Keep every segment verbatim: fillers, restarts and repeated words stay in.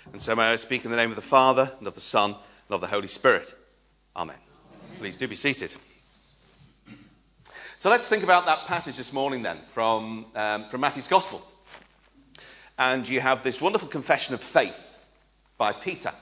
And so may I speak in the name of the Father, and of the Son, and of the Holy Spirit. Amen. Amen. Please do be seated. So let's think about that passage this morning then, from, um, from Matthew's Gospel. And you have this wonderful confession of faith by Peter.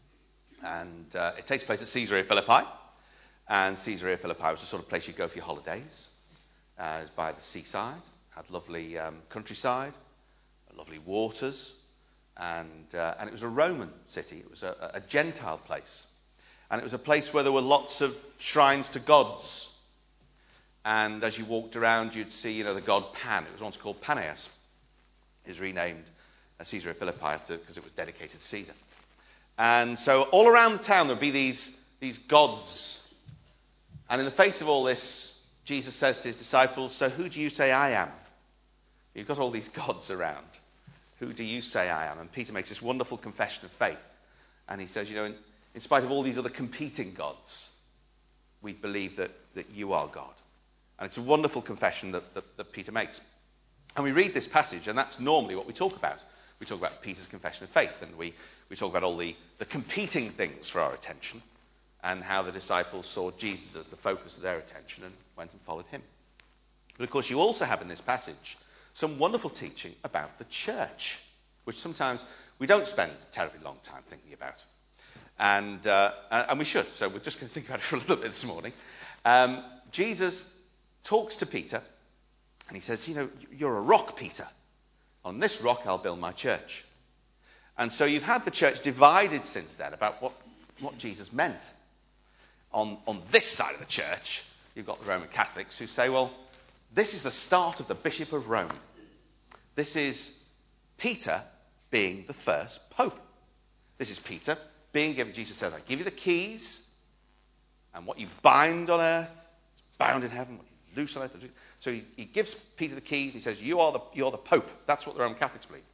And uh, it takes place at Caesarea Philippi. And Caesarea Philippi was the sort of place you go for your holidays. Uh, it's by the seaside, had lovely um, countryside, lovely waters. And, uh, and it was a Roman city. It was a, a Gentile place. And it was a place where there were lots of shrines to gods. And as you walked around, you'd see, you know, the god Pan. It was once called Paneas. It was renamed uh, Caesarea Philippi because it was dedicated to Caesar. And so all around the town, there would be these, these gods. And in the face of all this, Jesus says to his disciples, so who do you say I am? You've got all these gods around. Who do you say I am? And Peter makes this wonderful confession of faith. And he says, you know, in, in spite of all these other competing gods, we believe that, that you are God. And it's a wonderful confession that, that, that Peter makes. And we read this passage, and that's normally what we talk about. We talk about Peter's confession of faith, and we, we talk about all the, the competing things for our attention, and how the disciples saw Jesus as the focus of their attention and went and followed him. But of course, you also have in this passage some wonderful teaching about the church, which sometimes we don't spend a terribly long time thinking about. And, uh, and we should, so we're just going to think about it for a little bit this morning. Um, Jesus talks to Peter, and he says, you know, you're a rock, Peter. On this rock I'll build my church. And so you've had the church divided since then about what, what Jesus meant. On, on this side of the church, you've got the Roman Catholics who say, well, this is the start of the Bishop of Rome. This is Peter being the first pope. This is Peter being given, Jesus says, I give you the keys, and what you bind on earth is bound in heaven, what you loose on earth. So he, he gives Peter the keys, he says, you are the, you are the pope. That's what the Roman Catholics believe.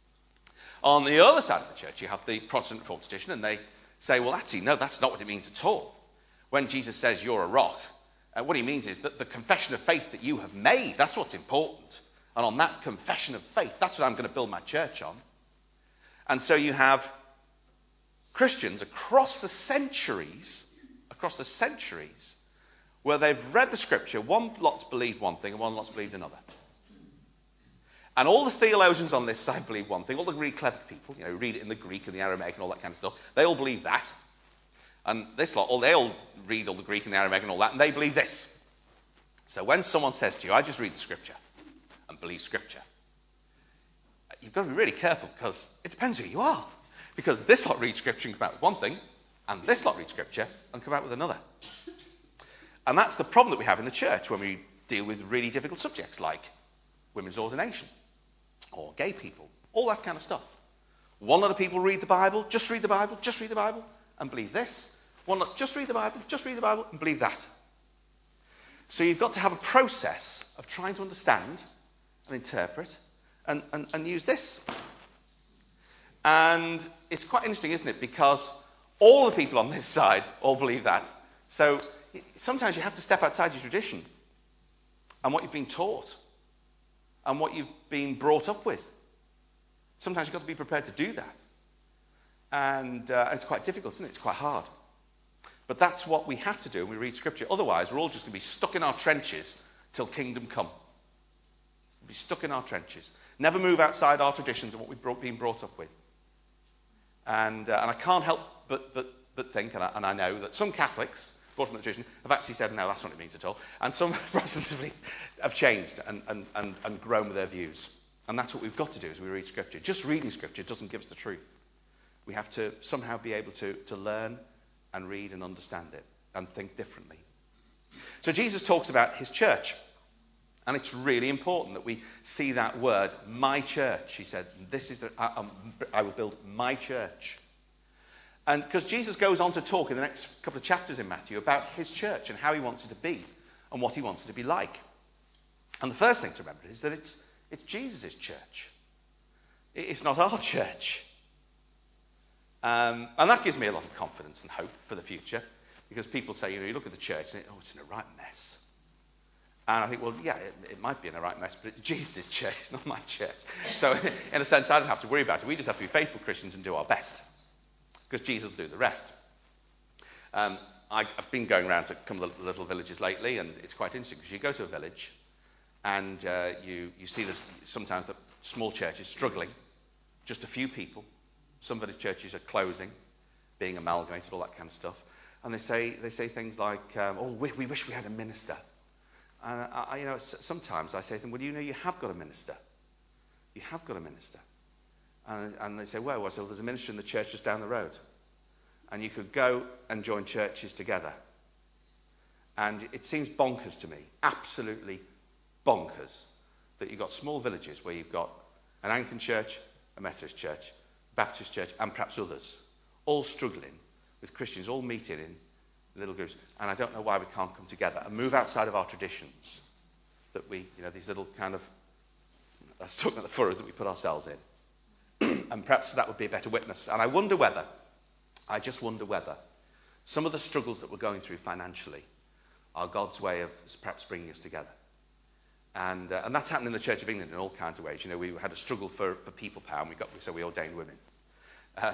On the other side of the church, you have the Protestant Reformed tradition, and they say, well, actually, no, that's not what it means at all. When Jesus says you're a rock, Uh, what he means is that the confession of faith that you have made, that's what's important. And on that confession of faith, that's what I'm going to build my church on. And so you have Christians across the centuries, across the centuries, where they've read the scripture, one lot's believed one thing and one lot's believed another. And all the theologians on this side believe one thing, all the really clever people, you know, read it in the Greek and the Aramaic and all that kind of stuff, they all believe that. And this lot, all, they all read all the Greek and the Aramaic and all that, and they believe this. So when someone says to you, I just read the scripture and believe scripture, you've got to be really careful, because it depends who you are. Because this lot reads scripture and come out with one thing, and this lot reads scripture and come out with another. And that's the problem that we have in the church when we deal with really difficult subjects like women's ordination or gay people, all that kind of stuff. One lot of people read the Bible, just read the Bible, just read the Bible, and believe this. One lot, just read the Bible, just read the Bible, and believe that. So you've got to have a process of trying to understand and interpret and, and, and use this. And it's quite interesting, isn't it? Because all the people on this side all believe that. So sometimes you have to step outside your tradition and what you've been taught and what you've been brought up with. Sometimes you've got to be prepared to do that. And uh, it's quite difficult, isn't it? It's quite hard. But that's what we have to do when we read Scripture. Otherwise, we're all just going to be stuck in our trenches till kingdom come. We'll be stuck in our trenches. Never move outside our traditions and what we've brought, been brought up with. And, uh, and I can't help but, but, but think, and I, and I know that some Catholics, brought up in the tradition, have actually said, no, that's not what it means at all. And some Protestants have changed and, and, and, and grown with their views. And that's what we've got to do as we read Scripture. Just reading Scripture doesn't give us the truth. We have to somehow be able to, to learn and read and understand it and think differently. So Jesus talks about his church. And it's really important that we see that word, my church. He said, "This is the, I, I will build my church." And because Jesus goes on to talk in the next couple of chapters in Matthew about his church and how he wants it to be and what he wants it to be like. And the first thing to remember is that it's, it's Jesus' church. It's not our church. Um, and that gives me a lot of confidence and hope for the future, because people say, you know, you look at the church and it, oh, it's in a right mess. And I think, well, yeah, it, it might be in the right mess, but it's Jesus' church, it's not my church. So in a sense, I don't have to worry about it. We just have to be faithful Christians and do our best, because Jesus will do the rest. Um, I, I've been going around to a couple of little villages lately, and it's quite interesting, because you go to a village, and uh, you, you see this, sometimes the small churches struggling, just a few people. Some village churches are closing, being amalgamated, all that kind of stuff. And they say they say things like, um, oh, we, we wish we had a minister. And I, I, you know, sometimes I say to them, well, you know, you have got a minister. You have got a minister. And, and they say, well, well, so there's a minister in the church just down the road. And you could go and join churches together. And it seems bonkers to me, absolutely bonkers, that you've got small villages where you've got an Anglican church, a Methodist church, Baptist church, and perhaps others, all struggling with Christians all meeting in little groups. And I don't know why we can't come together and move outside of our traditions, that we, you know, these little kind of, I was talking about the furrows that we put ourselves in. And perhaps that would be a better witness. And I wonder whether, I just wonder whether some of the struggles that we're going through financially are God's way of perhaps bringing us together. And, uh, and that's happened in the Church of England in all kinds of ways. You know, we had a struggle for, for people power, and we got, so we ordained women. Um,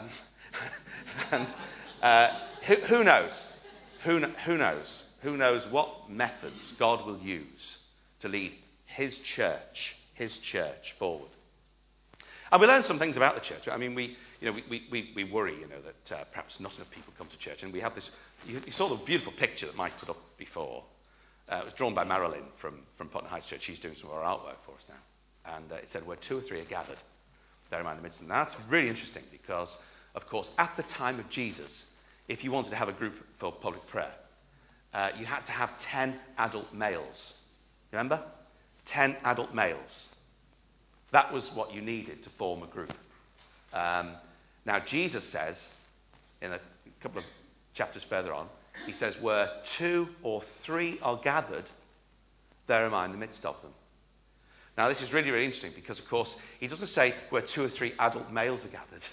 and uh, who, who knows? Who, who knows? Who knows what methods God will use to lead his church, his church forward. And we learn some things about the church. I mean, we, you know, we, we, we worry, you know, that uh, perhaps not enough people come to church. And we have this, you, you saw the beautiful picture that Mike put up before. Uh, it was drawn by Marilyn from, from Putney Heights Church. She's doing some of our artwork for us now. And uh, it said, where two or three are gathered, there am I in the midst of them. Now, that's really interesting because, of course, at the time of Jesus, if you wanted to have a group for public prayer, uh, you had to have ten adult males. Remember? ten adult males. That was what you needed to form a group. Um, now, Jesus says, in a couple of chapters further on, he says, where two or three are gathered, there am I in the midst of them. Now, this is really, really interesting because, of course, he doesn't say where two or three adult males are gathered.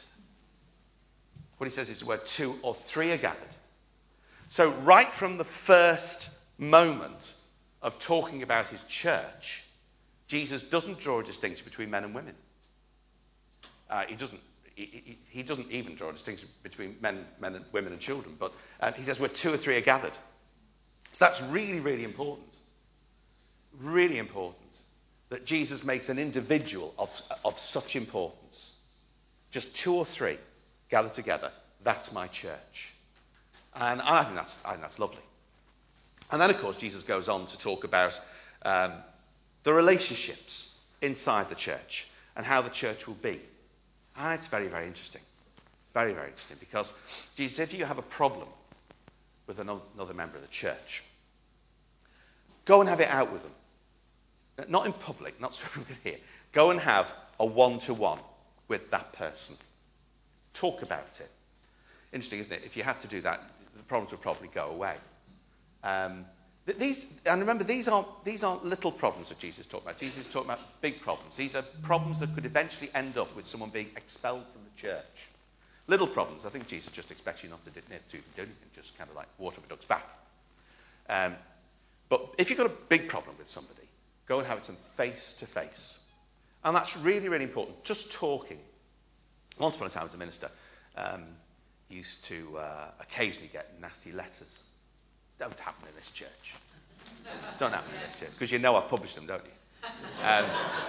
What he says is where two or three are gathered. So right from the first moment of talking about his church, Jesus doesn't draw a distinction between men and women. Uh, he doesn't. He, he, he doesn't even draw a distinction between men, men and women and children. But uh, he says where two or three are gathered. So that's really, really important. Really important that Jesus makes an individual of, of such importance. Just two or three gathered together. That's my church. And I think that's, I think that's lovely. And then, of course, Jesus goes on to talk about um, the relationships inside the church and how the church will be. And it's very, very interesting. Very, very interesting. Because Jesus said, if you have a problem with another member of the church, go and have it out with them. Not in public, not here. Go and have a one-to-one with that person. Talk about it. Interesting, isn't it? If you had to do that, the problems would probably go away. Um, these, and remember, these aren't, these aren't little problems that Jesus is talking about. Jesus is talking about big problems. These are problems that could eventually end up with someone being expelled from the church. Little problems. I think Jesus just expects you not to do, to do anything, just kind of like water off a duck's back. Um, but if you've got a big problem with somebody, go and have it to them face to face. And that's really, really important. Just talking. Once upon a time as a minister, um, used to uh, occasionally get nasty letters. Don't happen in this church. Don't happen in this church. Because you know I publish them, don't you? Um,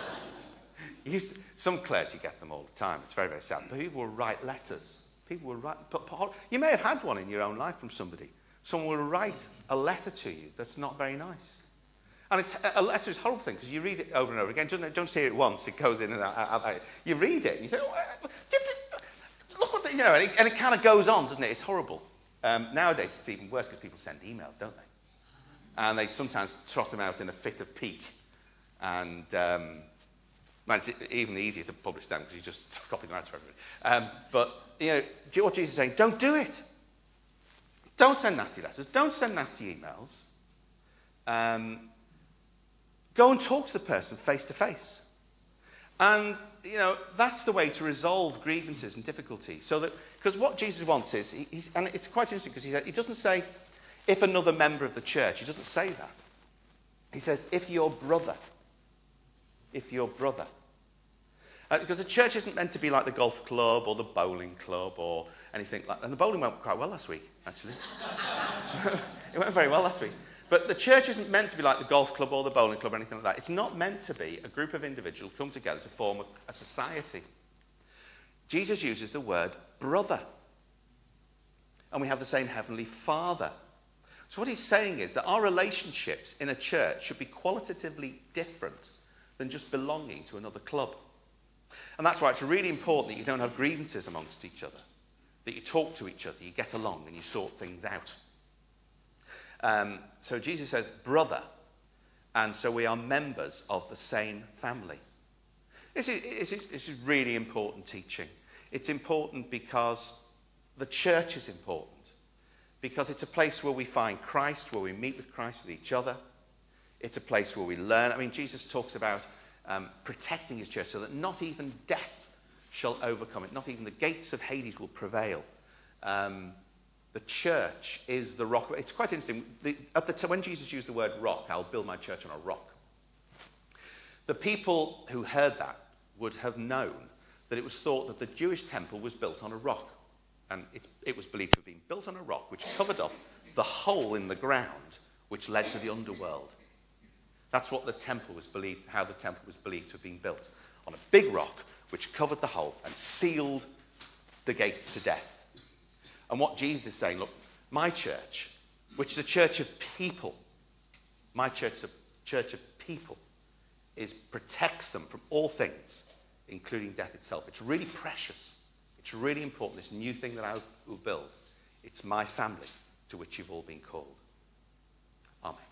you used to, some clergy get them all the time. It's very, very sad. But people will write letters. People will write... But, but, you may have had one in your own life from somebody. Someone will write a letter to you that's not very nice. And it's, a letter is a horrible thing because you read it over and over again. Don't, don't just hear it once. It goes in and out. out, out. You read it and you think, oh, look what, the, you know, and it, and it kind of goes on, doesn't it? It's horrible. Um, nowadays, it's even worse because people send emails, don't they? And they sometimes trot them out in a fit of pique. And um, man, it's even easier to publish them because you just copy them out for everybody. Um, but, you know, what Jesus is saying, don't do it. Don't send nasty letters. Don't send nasty emails. Um, go and talk to the person face to face. And, you know, that's the way to resolve grievances and difficulties. So that, because what Jesus wants is, he, he's, and it's quite interesting because he, he doesn't say, if another member of the church, he doesn't say that. He says, if your brother, if your brother. Uh, because the church isn't meant to be like the golf club or the bowling club or anything like that. And the bowling went quite well last week, actually. It went very well last week. But the church isn't meant to be like the golf club or the bowling club or anything like that. It's not meant to be a group of individuals come together to form a, a society. Jesus uses the word brother. And we have the same heavenly Father. So what he's saying is that our relationships in a church should be qualitatively different than just belonging to another club. And that's why it's really important that you don't have grievances amongst each other, that you talk to each other, you get along and you sort things out. Um, so Jesus says, brother, and so we are members of the same family. This is, this is, this is really important teaching. It's important because the church is important, because it's a place where we find Christ, where we meet with Christ, with each other. It's a place where we learn. I mean, Jesus talks about um, protecting his church so that not even death shall overcome it. Not even the gates of Hades will prevail. Um, the church is the rock. It's quite interesting. The, at the t- when Jesus used the word rock, I'll build my church on a rock. The people who heard that would have known that it was thought that the Jewish temple was built on a rock. And it, it was believed to have been built on a rock which covered up the hole in the ground which led to the underworld. That's what the temple was believed, how the temple was believed to have been built. On a big rock which covered the hole and sealed the gates to death. And what Jesus is saying, look, my church, which is a church of people, my church is a church of people, is protects them from all things, including death itself. It's really precious. It's really important, this new thing that I will build. It's my family to which you've all been called. Amen.